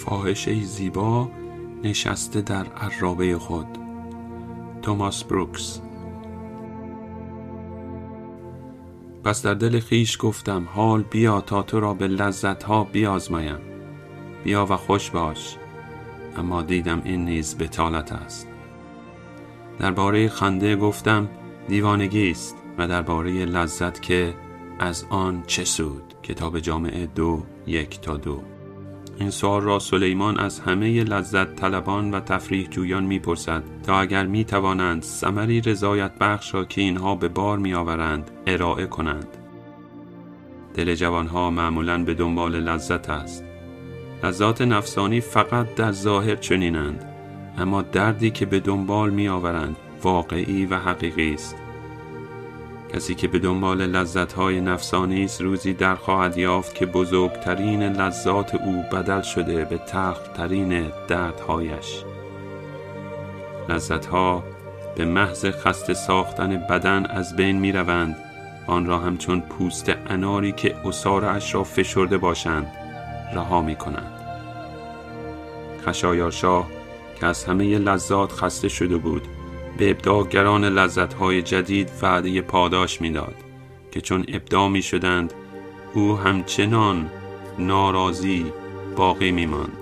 فاحشه زیبا نشسته در عرابه خود. توماس بروکس. پس در دل خیش گفتم حال بیا تا تو را به لذتها بیازمایم. بیا و خوش باش. اما دیدم این نیز بطالت است. درباره خنده گفتم دیوانگی است و درباره لذت که از آن چه سود. کتاب جامعه 2:1-2. این سوال را سلیمان از همه لذت طلبان و تفریح جویان میپرسد تا اگر میتوانند ثمری رضایت بخش را که اینها به بار میآورند ارائه کنند. دل جوانها معمولاً به دنبال لذت است. لذات نفسانی فقط در ظاهر چنینند، اما دردی که به دنبال میآورند واقعی و حقیقی است. کسی که به دنبال لذت‌های نفسانی است روزی در خواهد یافت که بزرگترین لذات او بدل شده به تلخ‌ترین دردهایش. لذت‌ها به محض خسته ساختن بدن از بین می‌روند، آن را همچون پوست اناری که عصاره‌اش را فشرده باشند رها می‌کنند. خشایارشاه که از همه لذات خسته شده بود به ابداعگران لذت‌های جدید وعده پاداش می‌داد که چون ابداع می‌شدند او همچنان ناراضی باقی می‌ماند.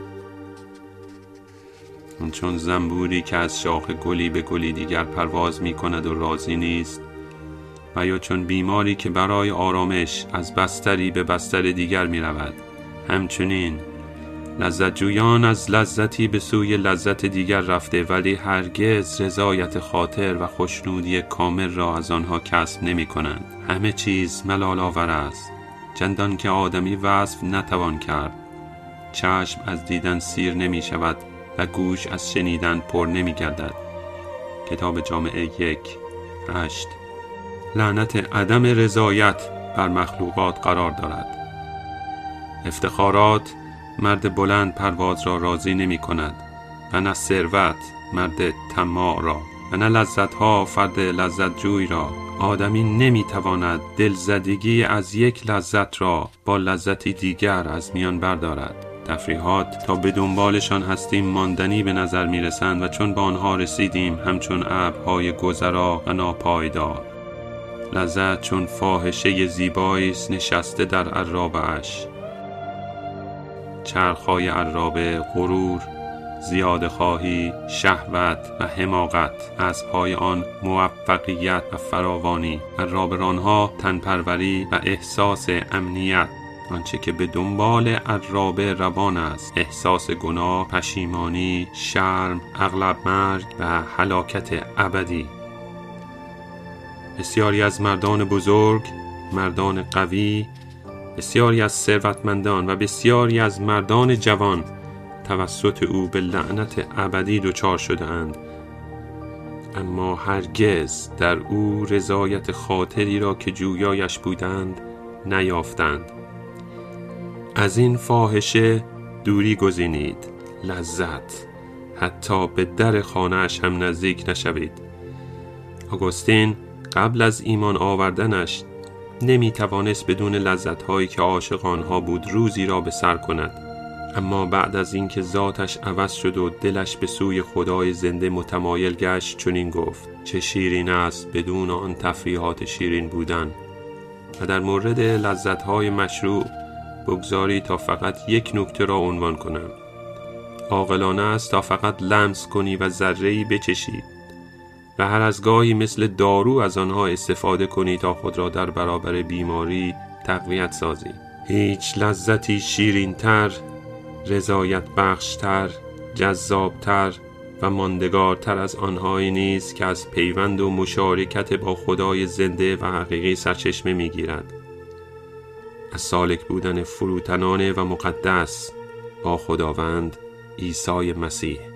چون زنبوری که از شاخ گلی به گلی دیگر پرواز می‌کند و راضی نیست، و یا چون بیماری که برای آرامش از بستری به بستر دیگر می‌رود، همچنین لذت جویان از لذتی به سوی لذت دیگر رفته ولی هرگز رضایت خاطر و خوشنودی کامل را از آنها کسب نمی کنند. همه چیز ملال آور است، چندان که آدمی وصف نتوان کرد. چشم از دیدن سیر نمی شود و گوش از شنیدن پر نمی گردد. کتاب جامعه 1:8. لعنت عدم رضایت بر مخلوقات قرار دارد. افتخارات مرد بلند پرواز را راضی نمی کند و نه ثروت مرد طماع را و نه لذت‌ها فرد لذت جوی را. آدمی نمی تواند دلزدگی از یک لذت را با لذتی دیگر از میان بردارد. تفریحات تا به دنبالشان هستیم ماندنی به نظر می رسند و چون به آنها رسیدیم همچون ابرهای گذرا و ناپایدار. لذت چون فاحشه زیبایی است نشسته در عرابه‌اش. چرخهای عرابه، غرور، زیاده خواهی، شهوت و حماقت، اسبهای آن موفقیت و فراوانی، عرابه‌رانها تنپروری و احساس امنیت. آنچه که به دنبال عرابه روان است احساس گناه، پشیمانی، شرم، اغلب مرگ و هلاکت ابدی. بسیاری از مردان بزرگ، مردان قوی، بسیاری از ثروتمندان و بسیاری از مردان جوان توسط او به لعنت ابدی دچار شده‌اند، اما هرگز در او رضایت خاطری را که جویایش بودند نیافتند. از این فاحشه دوری گزینید. لذت حتی به در خانه‌اش هم نزدیک نشوید. آگوستین قبل از ایمان آوردنش نمی توانست بدون لذت‌هایی که عاشق آنها بود روزی را به سر کند، اما بعد از اینکه ذاتش عوض شد و دلش به سوی خدای زنده متمایل گشت چنین گفت: چه شیرین است بدون آن تفریحات شیرین بودن. و در مورد لذت‌های مشروع بگذاری تا فقط یک نکته را عنوان کنم. عاقلانه است تا فقط لمس کنی و ذره‌ای بچشی و هر از گاهی مثل دارو از آنها استفاده کنی تا خود را در برابر بیماری تقویت سازی. هیچ لذتی شیرین‌تر، رضایت بخشتر، جذابتر و ماندگارتر از آنهایی نیست که از پیوند و مشارکت با خدای زنده و حقیقی سرچشمه می‌گیرد. از سالک بودن فروتنانه و مقدس با خداوند عیسی مسیح.